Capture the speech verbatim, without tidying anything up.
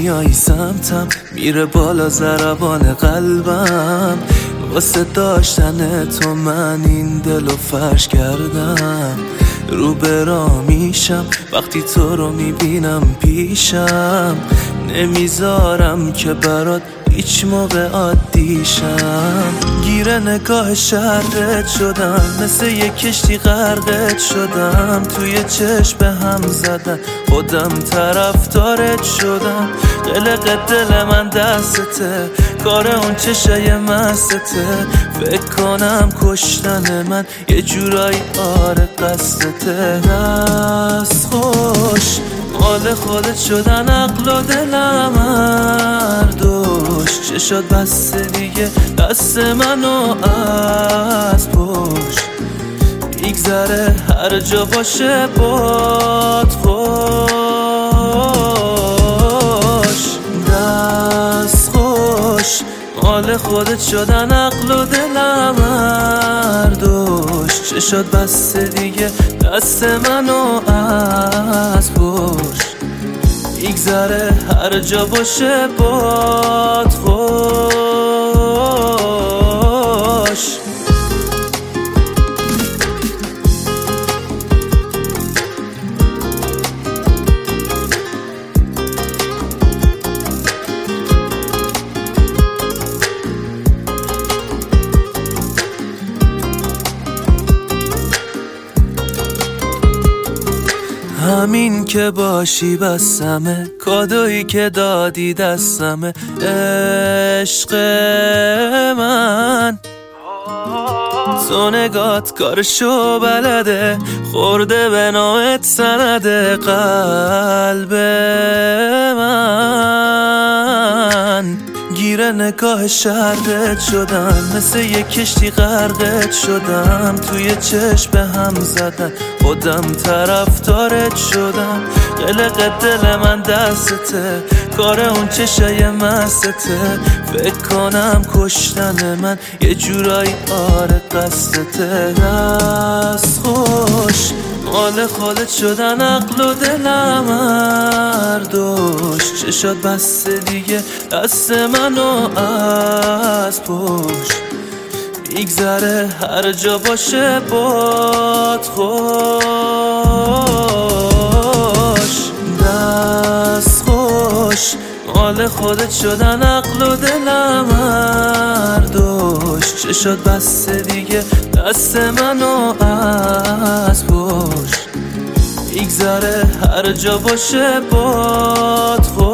میای سمتم، میره بالا ضربان قلبم. واسه داشتن تو من این دلو فرش کردم. رو برا میشم وقتی تو رو میبینم پیشم. نمیذارم که برات هیچ موقع عادیشم. گیره نگاه شرقت شدم، مثل یک کشتی غرقت شدم. توی چشم به هم زدن خودم طرفدارت شدم. قلق دل من دستته، کار اون چشای مسته. فکر کنم کشتن من یه جورایی آره قصدته. دست خوش مال خودت شدن عقل و دلم هر دوش. چه شد بس دیگه دست منو از پشت. میگذره هر جا باشه باد خوش. دست خوش مال خودت شدن عقل و دلم هر دوش. چه شد بس دیگه دست منو از پشت. میگذره هر جا باشه باد خوش. همین که باشی بسمه، کادویی که دادی دستمه. عشق من تو نگات کارشو بلده، خورده به نامت سنده. قلب من گیره نگاه شرقت شدم، مثل یک کشتی غرقت شدم. توی چشم به هم زدن خودم طرفدارت شدم. قلق دل من دستته، کار اون چشای مسته. فکر کنم کشتن من یه جورایی آره قصدته. دست خوش مال خودت شدن عقل و دلم هر دوش. چه شد بس دیگه دست منو از پشت. میگذره هر جا باشه باد خوش. دست خوش مال خودت شدن عقل و دلم هر دوش. چه شد بس دیگه دست منو از پشت. میگذره هر جا باشه باد خوش.